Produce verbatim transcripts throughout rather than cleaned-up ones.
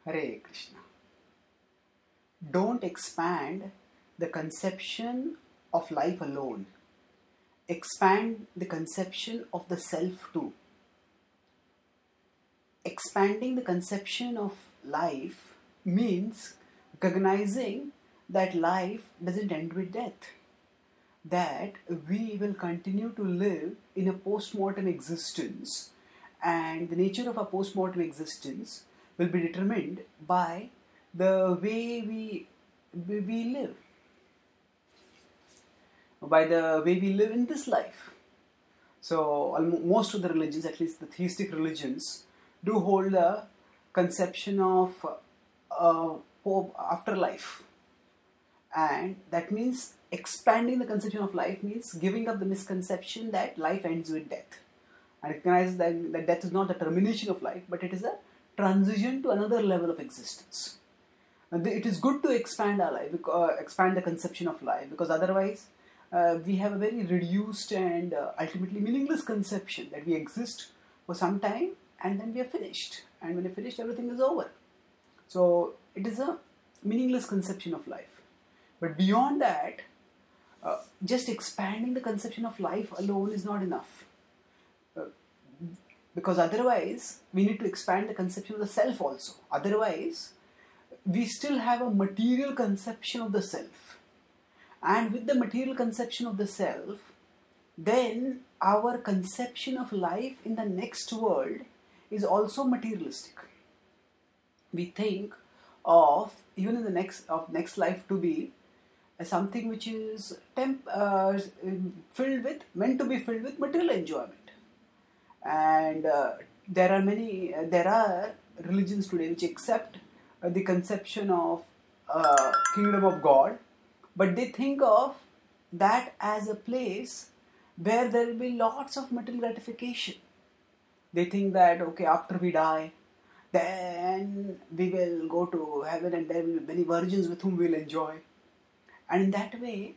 Hare Krishna. Don't expand the conception of life alone. Expand the conception of the self too. Expanding the conception of life means recognizing that life doesn't end with death. That we will continue to live in a post-mortem existence, and the nature of our post-mortem existence will be determined by the way we, we, we live, by the way we live in this life. So almost, most of the religions, at least the theistic religions, do hold a conception of uh, afterlife, and that means expanding the conception of life means giving up the misconception that life ends with death, and recognize that, that death is not the termination of life, but it is a transition to another level of existence. And it is good to expand our life, uh, expand the conception of life, because otherwise uh, we have a very reduced and uh, ultimately meaningless conception that we exist for some time and then we are finished, and when we are finished everything is over. So it is a meaningless conception of life. But beyond that, uh, just expanding the conception of life alone is not enough. Uh, because otherwise, we need to expand the conception of the self also. Otherwise, we still have a material conception of the self. And with the material conception of the self, then our conception of life in the next world is also materialistic. We think of even in the next of next life to be something which is temp, uh, filled with, meant to be filled with material enjoyment. And uh, there are many, uh, there are religions today which accept uh, the conception of uh, kingdom of God, but they think of that as a place where there will be lots of material gratification. They think that, okay, after we die, then we will go to heaven and there will be many virgins with whom we will enjoy. And in that way,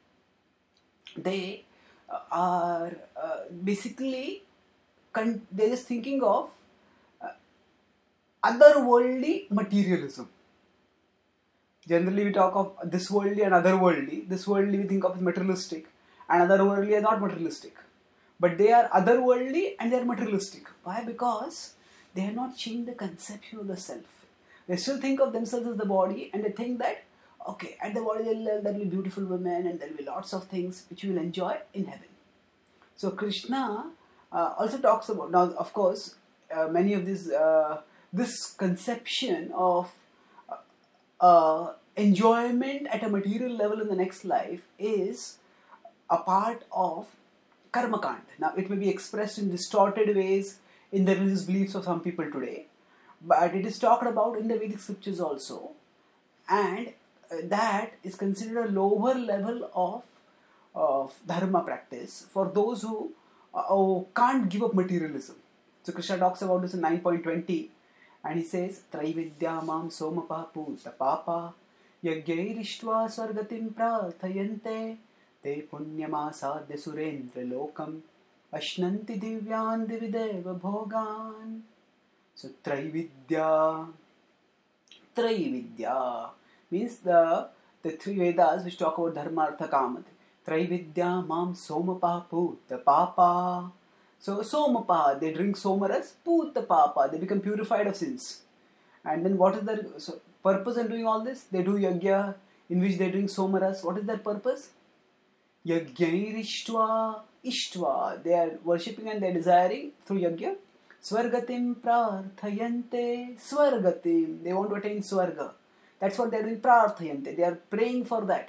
they uh, are uh, basically, con- they're just thinking of uh, otherworldly materialism. Generally we talk of this worldly and otherworldly. This worldly we think of as materialistic, and otherworldly are not materialistic. But they are otherworldly and they are materialistic. Why? Because they have not changed the conception of the self. They still think of themselves as the body, and they think that, okay, at the body there will be beautiful women and there will be lots of things which you will enjoy in heaven. So Krishna uh, also talks about, now of course, uh, many of these, uh, this conception of uh, uh, enjoyment at a material level in the next life is a part of Karma Kand. Now it may be expressed in distorted ways in the religious beliefs of some people today, but it is talked about in the Vedic scriptures also, and uh, that is considered a lower level of, of dharma practice for those who, uh, who can't give up materialism. So Krishna talks about this in nine point twenty, and he says, Traividya mam somapa puta papa yagyairishva swargatim prarthayante te punyamasadya surendra lokam ashnanti divyan divideva bhogan. So Traividya, Traividya means the, the three Vedas which talk about dharma, artha, kama. Traividya mam somapa puta papa. So somapa, they drink somaras, puta papa, they become purified of sins. And then what is their so purpose in doing all this? They do yagya in which they drink somaras. What is their purpose? Yagyairishva ishtva. They are worshipping and they are desiring through yagya. Swargatim prarthayante. Swargatim. They want to attain swarga. That's what they are doing. Prarthayante. They are praying for that.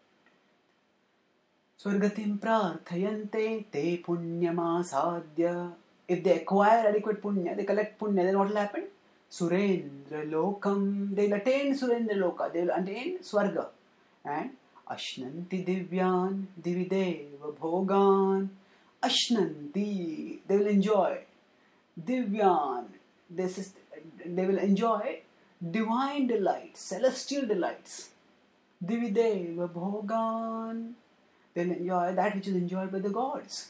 Swargatim prarthayante te punyamasadya. If they acquire adequate punya, they collect punya, then what will happen? Surendra lokam. They will attain Surendra loka. They will attain swarga. And Ashnanti divyan divideva bhogan. Ashnanti. They will enjoy. Divyan. This is, they will enjoy divine delights, celestial delights. Divideva bhogan. They will enjoy that which is enjoyed by the gods.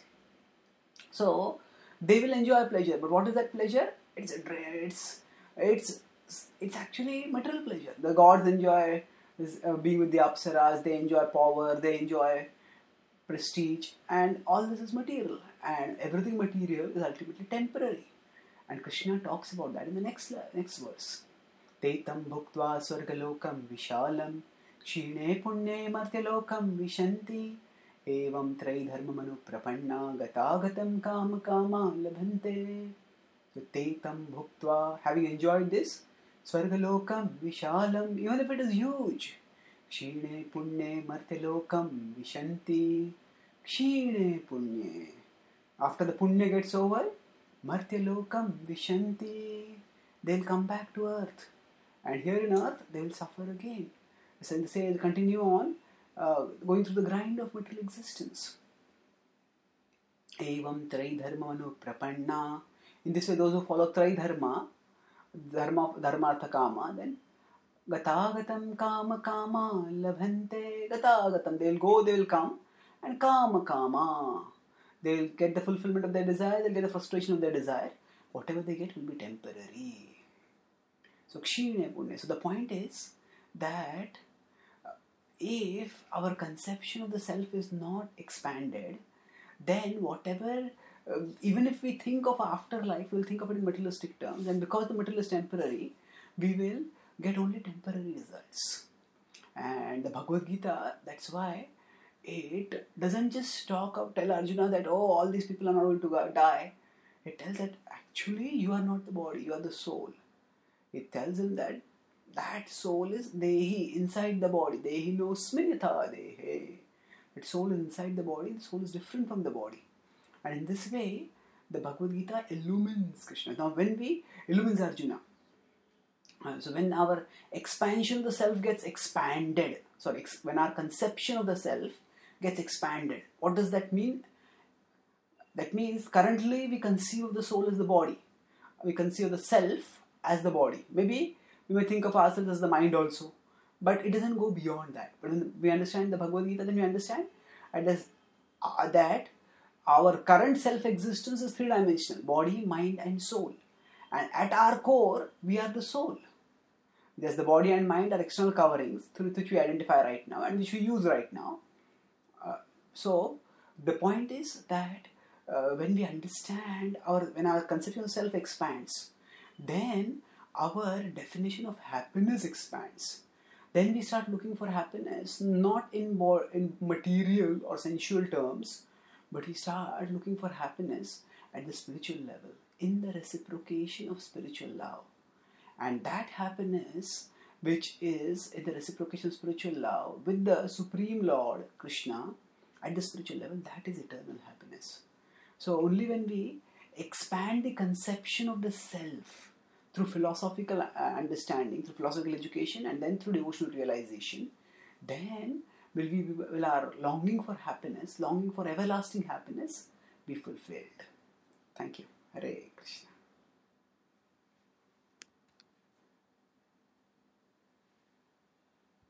So, they will enjoy pleasure. But what is that pleasure? It's, it's, it's it's actually material pleasure. The gods enjoy uh, being with the apsaras, they enjoy power, they enjoy prestige, and all this is material, and everything material is ultimately temporary. And Krishna talks about that in the next next verse. Tetam bhuktva swargalokam vishalam shine punye martyalokam vishanti evam traidharma manu prapanna gatagatam kama kama labhante. So tetam bhuktva, having enjoyed this, swargalokam vishalam, even if it is huge, Kshine punye martyalokam vishanti. Kshine punye. After the punya gets over, martyalokam vishanti. They'll come back to earth. And here in earth, they will suffer again. So they say, continue on, uh, going through the grind of material existence. Evam traidharma manu prapanna. In this way, those who follow traidharma, dharma, dharmartha kama, then Gatagatam kama kama labhante. Gatagatam, they will go, they will come, and kama kama, they will get the fulfillment of their desire, they will get the frustration of their desire. Whatever they get will be temporary. So kshine punya. So the point is that if our conception of the self is not expanded, then whatever, uh, even if we think of afterlife, we'll think of it in materialistic terms, and because the material is temporary, we will get only temporary results. And the Bhagavad Gita, that's why it doesn't just talk of, tell Arjuna that, oh, all these people are not going to die. It tells that actually you are not the body, you are the soul. It tells him that that soul is Dehi, inside the body. Dehi no smrita Dehe. That soul is inside the body, the soul is different from the body. And in this way, the Bhagavad Gita illumines Krishna. Now when we, illumines Arjuna. Uh, so when our expansion of the self gets expanded, sorry, ex- when our conception of the self gets expanded, what does that mean? That means currently we conceive of the soul as the body. We conceive of the self as the body. Maybe we may think of ourselves as the mind also. But it doesn't go beyond that. But when we understand the Bhagavad Gita, then we understand uh, that our current self-existence is three-dimensional. Body, mind and soul. And at our core, we are the soul. There's the body and mind are external coverings through which we identify right now and which we use right now. Uh, so, the point is that uh, when we understand, our, when our conception of self expands, then our definition of happiness expands. Then we start looking for happiness not in, bo- in material or sensual terms, but we start looking for happiness at the spiritual level, in the reciprocation of spiritual love. And that happiness, which is in the reciprocation of spiritual love with the Supreme Lord, Krishna, at the spiritual level, that is eternal happiness. So only when we expand the conception of the self through philosophical understanding, through philosophical education, and then through devotional realization, then will we will our longing for happiness, longing for everlasting happiness, be fulfilled. Thank you. Hare Krishna.